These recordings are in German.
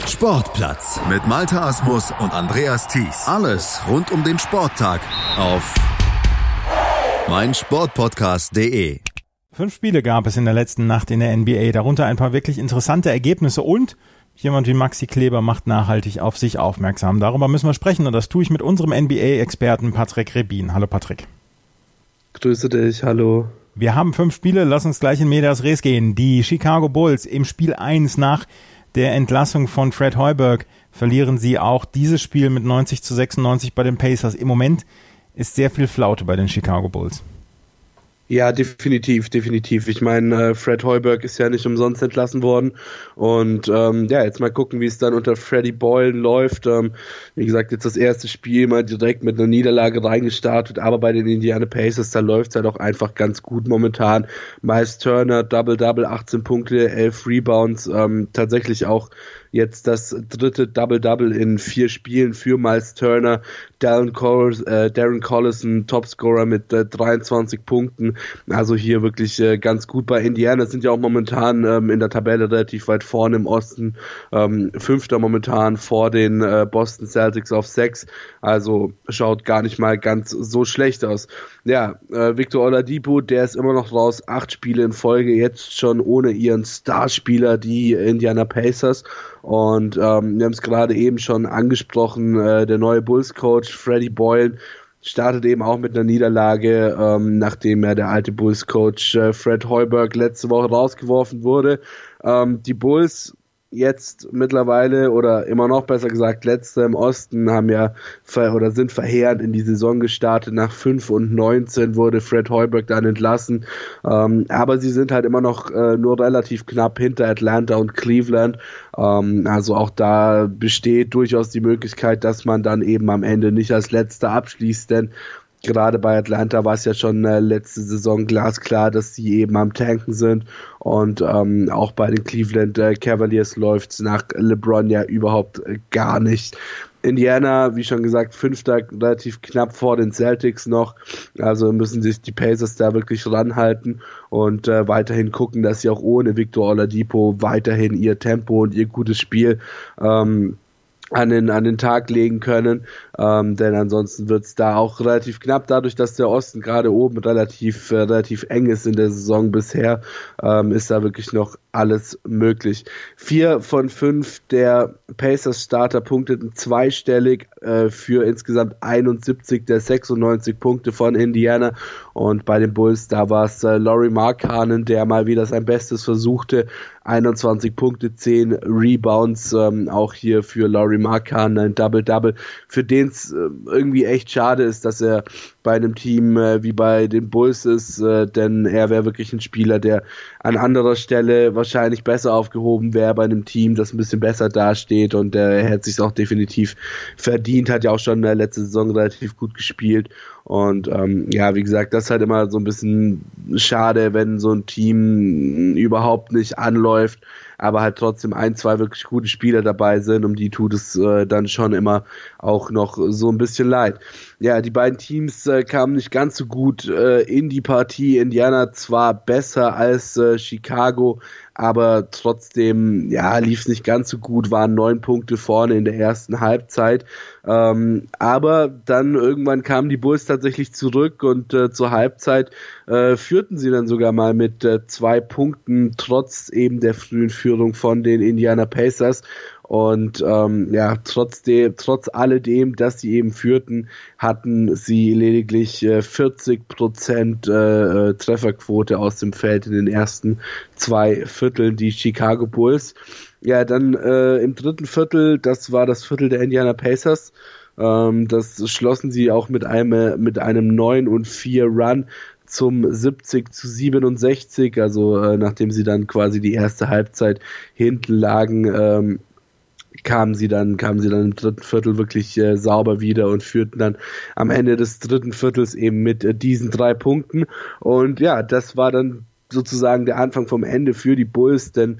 Sportplatz mit Malte Asmus und Andreas Thies. Alles rund um den Sporttag auf meinsportpodcast.de. 5 Spiele gab es in der letzten Nacht in der NBA, darunter ein paar wirklich interessante Ergebnisse und jemand wie Maxi Kleber macht nachhaltig auf sich aufmerksam. Darüber müssen wir sprechen und das tue ich mit unserem NBA-Experten Patrick Rebin. Hallo Patrick. Grüße dich, hallo. Wir haben 5 Spiele, lass uns gleich in Medias Res gehen. Die Chicago Bulls im Spiel 1 nach der Entlassung von Fred Hoiberg verlieren sie auch dieses Spiel mit 90-96 bei den Pacers. Im Moment ist sehr viel Flaute bei den Chicago Bulls. Ja, definitiv. Ich meine, Fred Hoiberg ist ja nicht umsonst entlassen worden und jetzt mal gucken, wie es dann unter Freddie Boyle läuft. Wie gesagt, jetzt das erste Spiel mal direkt mit einer Niederlage reingestartet, aber bei den Indiana Pacers, da läuft es halt auch einfach ganz gut momentan. Miles Turner, Double-Double, 18 Punkte, 11 Rebounds, tatsächlich auch jetzt das dritte Double-Double in 4 Spielen für Miles Turner. Darren Collison, Topscorer mit 23 Punkten. Also hier wirklich ganz gut bei Indiana. Sind ja auch momentan in der Tabelle relativ weit vorne im Osten. 5. momentan vor den Boston Celtics auf 6. Also schaut gar nicht mal ganz so schlecht aus. Ja, Victor Oladipo, der ist immer noch raus. 8 Spiele in Folge, jetzt schon ohne ihren Starspieler, die Indiana Pacers. Und wir haben es gerade eben schon angesprochen, der neue Bulls-Coach Freddie Boyle startet eben auch mit einer Niederlage, nachdem der alte Bulls-Coach Fred Hoiberg letzte Woche rausgeworfen wurde. Die Bulls jetzt mittlerweile oder immer noch besser gesagt letzte im Osten sind verheerend in die Saison gestartet. Nach 5-19 wurde Fred Hoiberg dann entlassen, aber sie sind halt immer noch nur relativ knapp hinter Atlanta und Cleveland, also auch da besteht durchaus die Möglichkeit, dass man dann eben am Ende nicht als Letzter abschließt, denn gerade bei Atlanta war es ja schon letzte Saison glasklar, dass sie eben am Tanken sind und auch bei den Cleveland Cavaliers läuft es nach LeBron ja überhaupt gar nicht. Indiana, wie schon gesagt, 5. relativ knapp vor den Celtics noch, also müssen sich die Pacers da wirklich ranhalten und weiterhin gucken, dass sie auch ohne Victor Oladipo weiterhin ihr Tempo und ihr gutes Spiel an den Tag legen können, denn ansonsten wird es da auch relativ knapp, dadurch, dass der Osten gerade oben relativ eng ist in der Saison bisher, ist da wirklich noch alles möglich. 4 von 5 der Pacers Starter punkteten zweistellig für insgesamt 71 der 96 Punkte von Indiana und bei den Bulls, da war es Lauri Markkanen, der mal wieder sein Bestes versuchte, 21 Punkte, 10 Rebounds, auch hier für Lauri Markkanen ein Double-Double, für den es irgendwie echt schade ist, dass er bei einem Team wie bei den Bulls ist, denn er wäre wirklich ein Spieler, der an anderer Stelle wahrscheinlich besser aufgehoben wäre bei einem Team, das ein bisschen besser dasteht und er hätte sich auch definitiv verdient, hat ja auch schon letzte Saison relativ gut gespielt und wie gesagt, das ist halt immer so ein bisschen schade, wenn so ein Team überhaupt nicht anläuft, aber halt trotzdem 1-2 wirklich gute Spieler dabei sind, um die tut es dann schon immer auch noch so ein bisschen leid. Ja, die beiden Teams kamen nicht ganz so gut in die Partie. Indiana zwar besser als Chicago, aber trotzdem lief es nicht ganz so gut, waren 9 Punkte vorne in der ersten Halbzeit. Aber dann irgendwann kamen die Bulls tatsächlich zurück und zur Halbzeit führten sie dann sogar mal mit 2 Punkten, trotz eben der frühen Führung von den Indiana Pacers. Und trotz alledem, dass sie eben führten, hatten sie lediglich 40% Trefferquote aus dem Feld in den ersten 2 Vierteln, die Chicago Bulls. Ja, dann im dritten Viertel, das war das Viertel der Indiana Pacers, das schlossen sie auch mit einem 9-4 Run zum 70-67, also nachdem sie dann quasi die erste Halbzeit hinten lagen, kamen sie dann im dritten Viertel wirklich sauber wieder und führten dann am Ende des dritten Viertels eben mit diesen 3 Punkten. Und ja, das war dann sozusagen der Anfang vom Ende für die Bulls, denn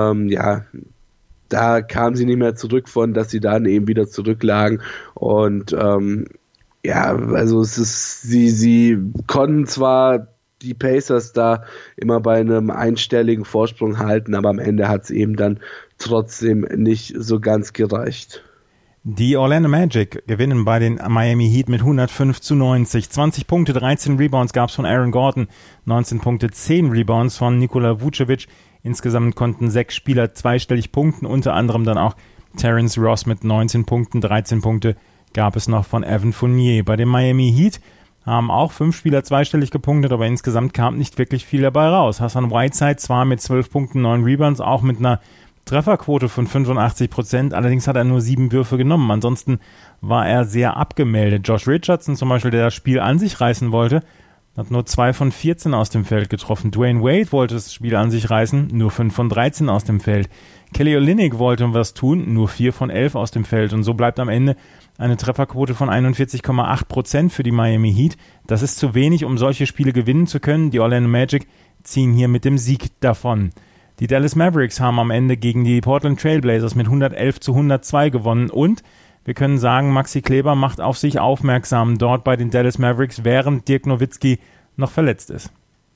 da kamen sie nicht mehr zurück von, dass sie dann eben wieder zurücklagen und also sie konnten zwar die Pacers da immer bei einem einstelligen Vorsprung halten, aber am Ende hat es eben dann trotzdem nicht so ganz gereicht. Die Orlando Magic gewinnen bei den Miami Heat mit 105-90. 20 Punkte, 13 Rebounds gab es von Aaron Gordon, 19 Punkte, 10 Rebounds von Nikola Vucevic. Insgesamt konnten 6 Spieler zweistellig punkten, unter anderem dann auch Terrence Ross mit 19 Punkten, 13 Punkte gab es noch von Evan Fournier. Bei den Miami Heat haben auch 5 Spieler zweistellig gepunktet, aber insgesamt kam nicht wirklich viel dabei raus. Hassan Whiteside zwar mit 12 Punkten, 9 Rebounds, auch mit einer Trefferquote von 85%, allerdings hat er nur 7 Würfe genommen. Ansonsten war er sehr abgemeldet. Josh Richardson zum Beispiel, der das Spiel an sich reißen wollte, hat nur 2 von 14 aus dem Feld getroffen. Dwayne Wade wollte das Spiel an sich reißen, nur 5 von 13 aus dem Feld. Kelly Olynyk wollte was tun, nur 4 von 11 aus dem Feld. Und so bleibt am Ende eine Trefferquote von 41,8% für die Miami Heat. Das ist zu wenig, um solche Spiele gewinnen zu können. Die Orlando Magic ziehen hier mit dem Sieg davon. Die Dallas Mavericks haben am Ende gegen die Portland Trail Blazers mit 111-102 gewonnen und wir können sagen, Maxi Kleber macht auf sich aufmerksam dort bei den Dallas Mavericks, während Dirk Nowitzki noch verletzt ist.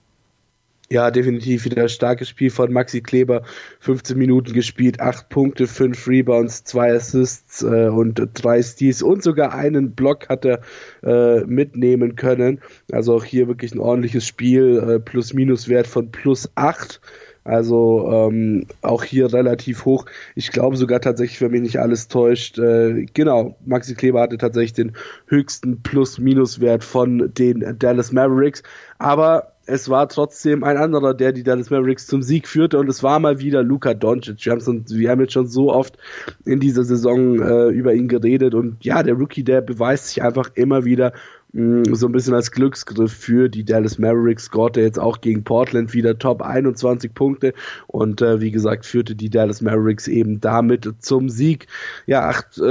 Ja, definitiv wieder ein starkes Spiel von Maxi Kleber. 15 Minuten gespielt, 8 Punkte, 5 Rebounds, 2 Assists und 3 Steals und sogar einen Block hat er mitnehmen können. Also auch hier wirklich ein ordentliches Spiel, Plus-Minus-Wert von +8. Also auch hier relativ hoch. Ich glaube sogar tatsächlich, wenn mich nicht alles täuscht, genau, Maxi Kleber hatte tatsächlich den höchsten Plus-Minus-Wert von den Dallas Mavericks. Aber es war trotzdem ein anderer, der die Dallas Mavericks zum Sieg führte und es war mal wieder Luka Doncic. Wir haben jetzt schon so oft in dieser Saison über ihn geredet und ja, der Rookie, der beweist sich einfach immer wieder so ein bisschen als Glücksgriff für die Dallas Mavericks, scorte jetzt auch gegen Portland wieder Top 21 Punkte und wie gesagt führte die Dallas Mavericks eben damit zum Sieg. Ja,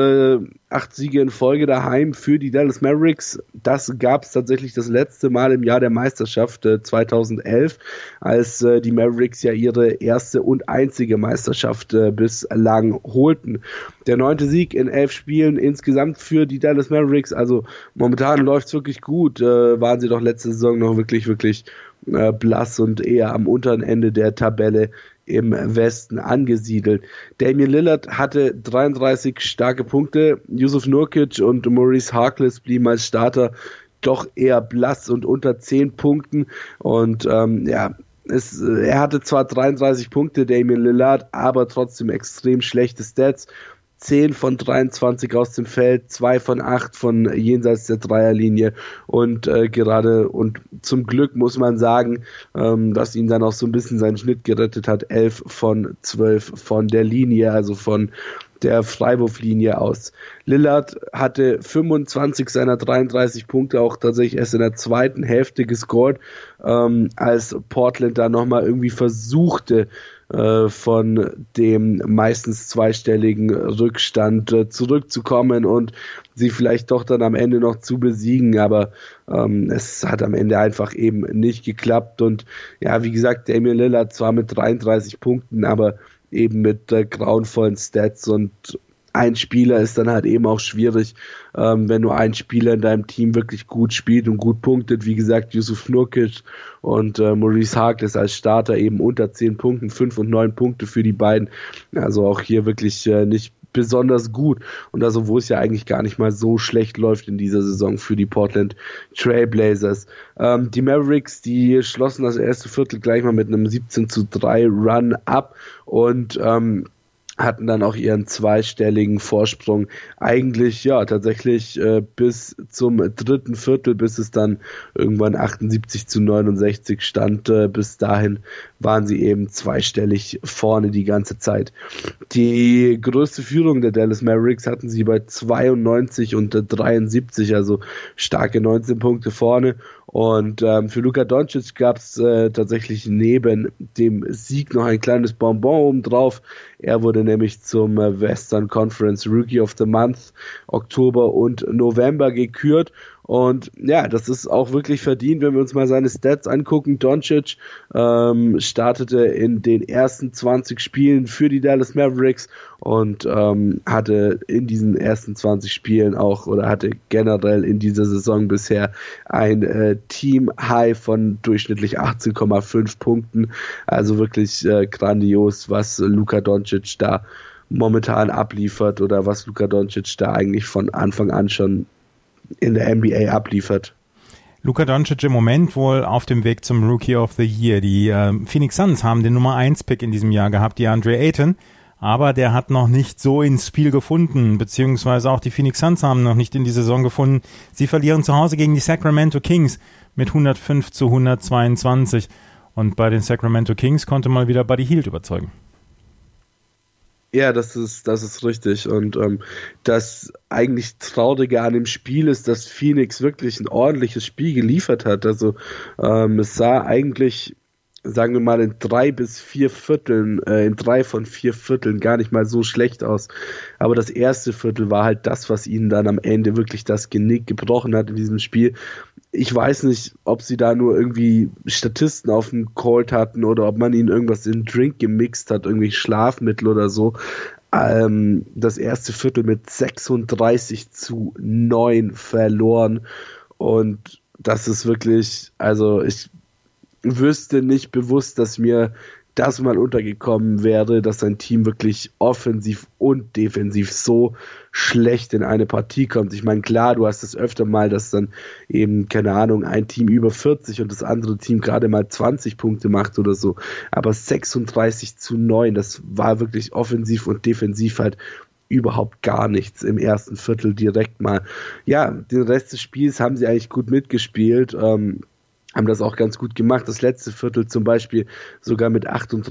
8 Siege in Folge daheim für die Dallas Mavericks. Das gab es tatsächlich das letzte Mal im Jahr der Meisterschaft 2011, als die Mavericks ja ihre erste und einzige Meisterschaft bislang holten. Der 9. Sieg in 11 Spielen insgesamt für die Dallas Mavericks. Also momentan läuft es wirklich gut. Waren sie doch letzte Saison noch wirklich blass und eher am unteren Ende der Tabelle im Westen angesiedelt. Damian Lillard hatte 33 starke Punkte. Jusuf Nurkic und Maurice Harkless blieben als Starter doch eher blass und unter 10 Punkten. Und er hatte zwar 33 Punkte, Damian Lillard, aber trotzdem extrem schlechte Stats. 10 von 23 aus dem Feld, 2 von 8 von jenseits der Dreierlinie und zum Glück muss man sagen, dass ihn dann auch so ein bisschen seinen Schnitt gerettet hat, 11 von 12 von der Linie, also von der Freiwurflinie aus. Lillard hatte 25 seiner 33 Punkte auch tatsächlich erst in der zweiten Hälfte gescored, als Portland da nochmal irgendwie versuchte, von dem meistens zweistelligen Rückstand zurückzukommen und sie vielleicht doch dann am Ende noch zu besiegen, aber es hat am Ende einfach eben nicht geklappt und ja, wie gesagt, Damian Lillard zwar mit 33 Punkten, aber eben mit grauenvollen Stats und ein Spieler ist dann halt eben auch schwierig, wenn nur ein Spieler in deinem Team wirklich gut spielt und gut punktet. Wie gesagt, Jusuf Nurkic und Maurice Harkless als Starter eben unter 10 Punkten, 5 und 9 Punkte für die beiden. Also auch hier wirklich nicht besonders gut. Und also wo es ja eigentlich gar nicht mal so schlecht läuft in dieser Saison für die Portland Trail Blazers. Die Mavericks, die schlossen das erste Viertel gleich mal mit einem 17-3 Run ab und hatten dann auch ihren zweistelligen Vorsprung eigentlich, ja, tatsächlich bis zum dritten Viertel, bis es dann irgendwann 78-69 stand. Bis dahin waren sie eben zweistellig vorne die ganze Zeit. Die größte Führung der Dallas Mavericks hatten sie bei 92 und 73, also starke 19 Punkte vorne. Und für Luka Doncic gab es tatsächlich neben dem Sieg noch ein kleines Bonbon obendrauf. Er wurde nämlich zum Western Conference Rookie of the Month Oktober und November gekürt. Und ja, das ist auch wirklich verdient, wenn wir uns mal seine Stats angucken. Doncic startete in den ersten 20 Spielen für die Dallas Mavericks und hatte in diesen ersten 20 Spielen auch oder hatte generell in dieser Saison bisher ein Team-High von durchschnittlich 18,5 Punkten. Also wirklich grandios, was Luka Doncic da momentan abliefert oder was Luka Doncic da eigentlich von Anfang an schon in der NBA abliefert. Luka Doncic im Moment wohl auf dem Weg zum Rookie of the Year. Die Phoenix Suns haben den Nummer 1 Pick in diesem Jahr gehabt, DeAndre Ayton, aber der hat noch nicht so ins Spiel gefunden, beziehungsweise auch die Phoenix Suns haben noch nicht in die Saison gefunden. Sie verlieren zu Hause gegen die Sacramento Kings mit 105-122 und bei den Sacramento Kings konnte mal wieder Buddy Hield überzeugen. Ja, das ist richtig. Und das eigentlich Traurige an dem Spiel ist, dass Phoenix wirklich ein ordentliches Spiel geliefert hat. Also es sah eigentlich, sagen wir mal, in 3 von 4 Vierteln gar nicht mal so schlecht aus. Aber das erste Viertel war halt das, was ihnen dann am Ende wirklich das Genick gebrochen hat in diesem Spiel. Ich weiß nicht, ob sie da nur irgendwie Statisten auf dem Court hatten oder ob man ihnen irgendwas in den Drink gemixt hat, irgendwie Schlafmittel oder so. Das erste Viertel mit 36-9 verloren und das ist wirklich, also ich wüsste nicht bewusst, dass mir das mal untergekommen wäre, dass ein Team wirklich offensiv und defensiv so schlecht in eine Partie kommt. Ich meine, klar, du hast es öfter mal, dass dann eben, keine Ahnung, ein Team über 40 und das andere Team gerade mal 20 Punkte macht oder so. Aber 36-9, das war wirklich offensiv und defensiv halt überhaupt gar nichts im ersten Viertel direkt mal. Ja, den Rest des Spiels haben sie eigentlich gut mitgespielt, haben das auch ganz gut gemacht. Das letzte Viertel zum Beispiel sogar mit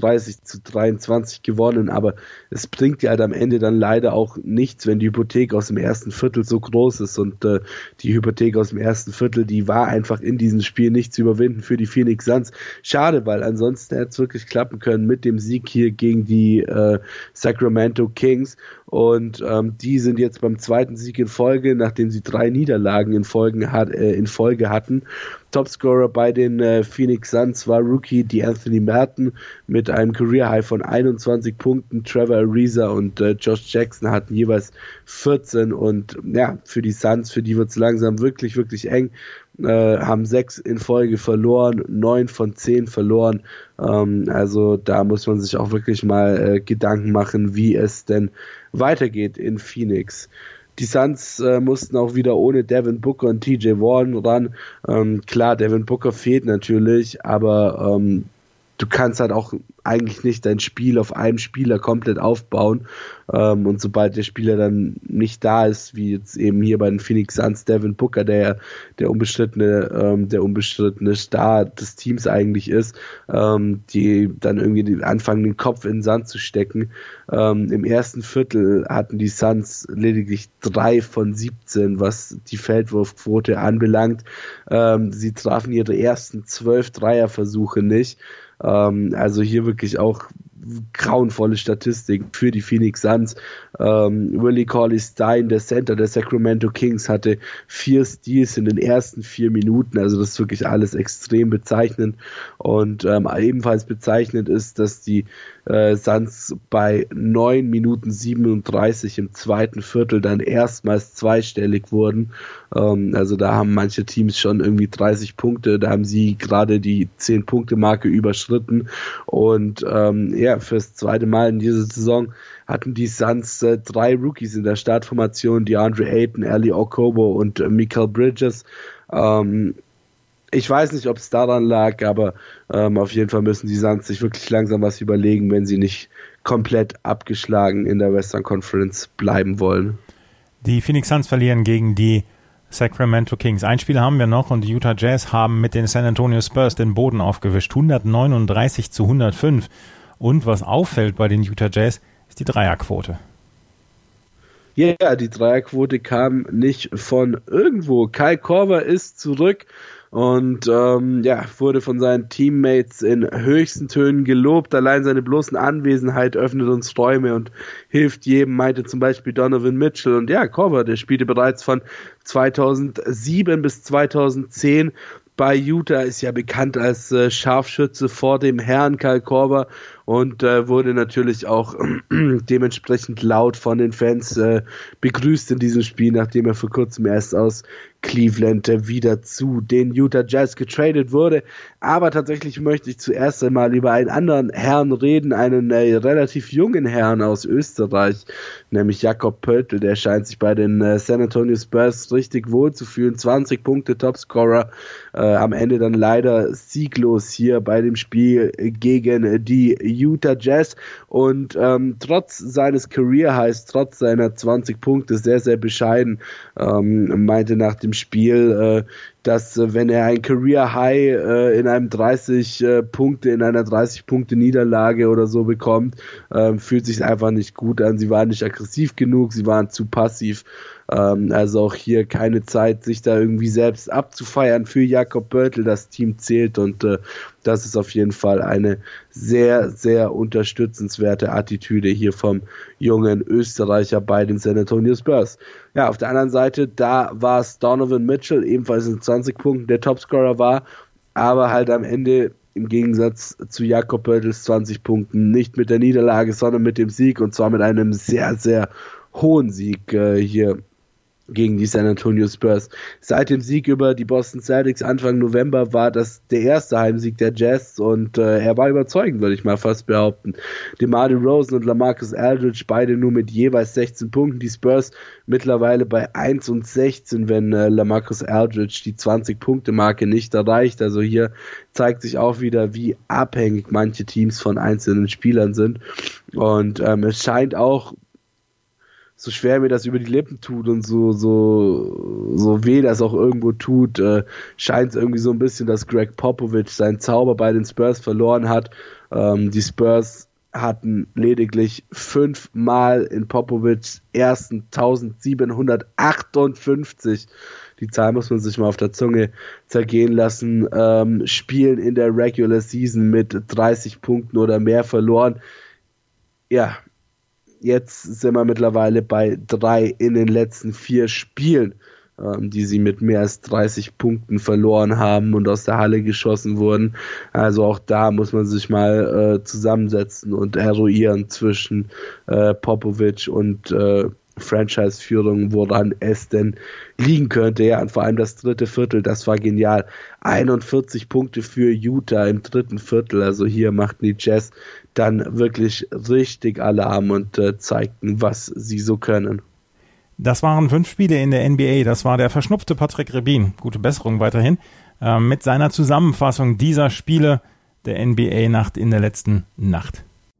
38-23 gewonnen, aber es bringt ja halt am Ende dann leider auch nichts, wenn die Hypothek aus dem ersten Viertel so groß ist und die Hypothek aus dem ersten Viertel, die war einfach in diesem Spiel nicht zu überwinden für die Phoenix Suns. Schade, weil ansonsten hätte es wirklich klappen können mit dem Sieg hier gegen die Sacramento Kings und die sind jetzt beim zweiten Sieg in Folge, nachdem sie 3 Niederlagen in Folge hatten. Topscorer bei den Phoenix Suns war Rookie Anthony Merton mit einem Career High von 21 Punkten. Trevor Ariza und Josh Jackson hatten jeweils 14 und ja, für die Suns, für die wird es langsam wirklich, wirklich eng. Haben 6 in Folge verloren, 9 von 10 verloren. Also da muss man sich auch wirklich mal Gedanken machen, wie es denn weitergeht in Phoenix. Die Suns mussten auch wieder ohne Devin Booker und TJ Warren ran. Klar, Devin Booker fehlt natürlich, aber du kannst halt auch eigentlich nicht dein Spiel auf einem Spieler komplett aufbauen. Und sobald der Spieler dann nicht da ist, wie jetzt eben hier bei den Phoenix Suns, Devin Booker, der unbestrittene Star des Teams eigentlich ist, die dann irgendwie anfangen, den Kopf in den Sand zu stecken. Im ersten Viertel hatten die Suns lediglich 3 von 17, was die Feldwurfquote anbelangt. Sie trafen ihre ersten 12 Dreierversuche nicht. Also hier wirklich auch grauenvolle Statistik für die Phoenix Suns. Willie Cauley-Stein, der Center der Sacramento Kings, hatte 4 Steals in den ersten 4 Minuten. Also das ist wirklich alles extrem bezeichnend. Und ebenfalls bezeichnend ist, dass die Suns bei 9 Minuten 37 im zweiten Viertel dann erstmals zweistellig wurden. Also da haben manche Teams schon irgendwie 30 Punkte, da haben sie gerade die 10-Punkte-Marke überschritten und ja, fürs zweite Mal in dieser Saison hatten die Suns 3 Rookies in der Startformation, DeAndre Ayton, Eli Okobo und Mikal Bridges. Ich weiß nicht, ob es daran lag, aber auf jeden Fall müssen die Suns sich wirklich langsam was überlegen, wenn sie nicht komplett abgeschlagen in der Western Conference bleiben wollen. Die Phoenix Suns verlieren gegen die Sacramento Kings. Ein Spiel haben wir noch und die Utah Jazz haben mit den San Antonio Spurs den Boden aufgewischt. 139-105. Und was auffällt bei den Utah Jazz, ist die Dreierquote. Ja, die Dreierquote kam nicht von irgendwo. Kyle Korver ist zurück und wurde von seinen Teammates in höchsten Tönen gelobt. Allein seine bloßen Anwesenheit öffnet uns Räume und hilft jedem, meinte zum Beispiel Donovan Mitchell. Und ja, Korver, der spielte bereits von 2007 bis 2010 bei Utah, ist ja bekannt als Scharfschütze vor dem Herrn Kyle Korver und wurde natürlich auch dementsprechend laut von den Fans begrüßt in diesem Spiel, nachdem er vor kurzem erst aus Cleveland wieder zu den Utah Jazz getradet wurde. Aber tatsächlich möchte ich zuerst einmal über einen anderen Herrn reden, einen relativ jungen Herrn aus Österreich, nämlich Jakob Poeltl. Der scheint sich bei den San Antonio Spurs richtig wohl zu fühlen. 20 Punkte Topscorer, am Ende dann leider sieglos hier bei dem Spiel gegen die Utah Jazz und trotz seines Career Highs, trotz seiner 20 Punkte sehr, sehr bescheiden, meinte nach dem Spiel, dass wenn er ein Career High in einem 30 Punkte, in einer 30 Punkte Niederlage oder so bekommt, fühlt sich einfach nicht gut an. Sie waren nicht aggressiv genug, sie waren zu passiv. Also auch hier keine Zeit, sich da irgendwie selbst abzufeiern für Jakob Poeltl. Das Team zählt und das ist auf jeden Fall eine sehr, sehr unterstützenswerte Attitüde hier vom jungen Österreicher bei den San Antonio Spurs. Ja, auf der anderen Seite, da war es Donovan Mitchell, ebenfalls in 20 Punkten der Topscorer war, aber halt am Ende im Gegensatz zu Jakob Poeltls 20 Punkten nicht mit der Niederlage, sondern mit dem Sieg und zwar mit einem sehr, sehr hohen Sieg hier gegen die San Antonio Spurs. Seit dem Sieg über die Boston Celtics Anfang November war das der erste Heimsieg der Jazz und er war überzeugend, würde ich mal fast behaupten. DeMar DeRozan und LaMarcus Aldridge beide nur mit jeweils 16 Punkten. Die Spurs mittlerweile bei 1 und 16, wenn LaMarcus Aldridge die 20-Punkte-Marke nicht erreicht. Also hier zeigt sich auch wieder, wie abhängig manche Teams von einzelnen Spielern sind. Und es scheint auch, so schwer mir das über die Lippen tut und so weh das auch irgendwo tut, scheint es irgendwie so ein bisschen, dass Greg Popovich seinen Zauber bei den Spurs verloren hat. Die Spurs hatten lediglich 5 Mal in Popovichs ersten 1758, die Zahl muss man sich mal auf der Zunge zergehen lassen, Spielen in der Regular Season mit 30 Punkten oder mehr verloren. Ja, jetzt sind wir mittlerweile bei 3 in den letzten 4 Spielen, die sie mit mehr als 30 Punkten verloren haben und aus der Halle geschossen wurden. Also auch da muss man sich mal zusammensetzen und eruieren zwischen Popovich und Franchise-Führung, woran es denn liegen könnte. Ja, und vor allem das dritte Viertel, das war genial. 41 Punkte für Utah im dritten Viertel. Also hier machten die Jazz dann wirklich richtig Alarm und zeigten, was sie so können. Das waren 5 Spiele in der NBA. Das war der verschnupfte Patrick Rebin. Gute Besserung weiterhin. Mit seiner Zusammenfassung dieser Spiele der NBA-Nacht in der letzten Nacht.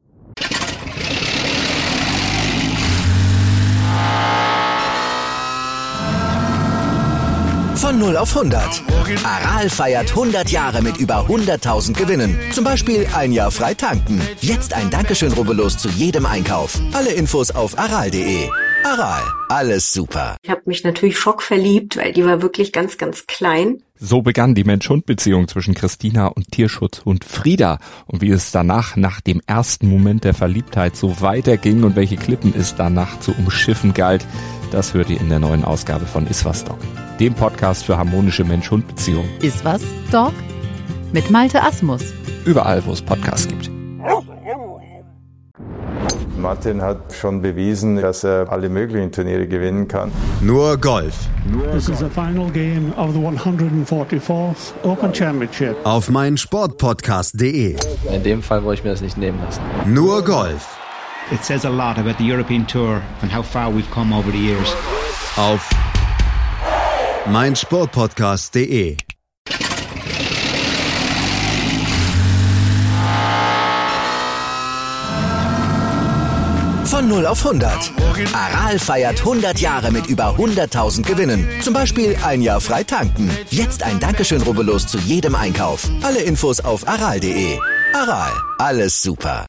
Von 0 auf 100. Aral feiert 100 Jahre mit über 100.000 Gewinnen. Zum Beispiel ein Jahr frei tanken. Jetzt ein Dankeschön, rubbellos zu jedem Einkauf. Alle Infos auf aral.de. Aral, alles super. Ich habe mich natürlich schockverliebt, weil die war wirklich ganz, ganz klein. So begann die Mensch-Hund-Beziehung zwischen Christina und Tierschutzhund Frieda. Und wie es danach, nach dem ersten Moment der Verliebtheit, so weiterging und welche Klippen es danach zu umschiffen galt, das hört ihr in der neuen Ausgabe von Iswas Dog, dem Podcast für harmonische Mensch-Hund-Beziehungen. Iswas Dog? Mit Malte Asmus. Überall, wo es Podcasts gibt. Martin hat schon bewiesen, dass er alle möglichen Turniere gewinnen kann. Nur Golf. This is the final game of the 144th Open Championship. Auf meinsportpodcast.de. In dem Fall wollte ich mir das nicht nehmen lassen. Nur Golf. It says a lot about the European Tour and how far we've come over the years. Auf meinsportpodcast.de. Von 0 auf 100. Aral feiert 100 Jahre mit über 100.000 Gewinnen. Zum Beispiel ein Jahr frei tanken. Jetzt ein Dankeschön, rubbellos zu jedem Einkauf. Alle Infos auf aral.de. Aral, alles super.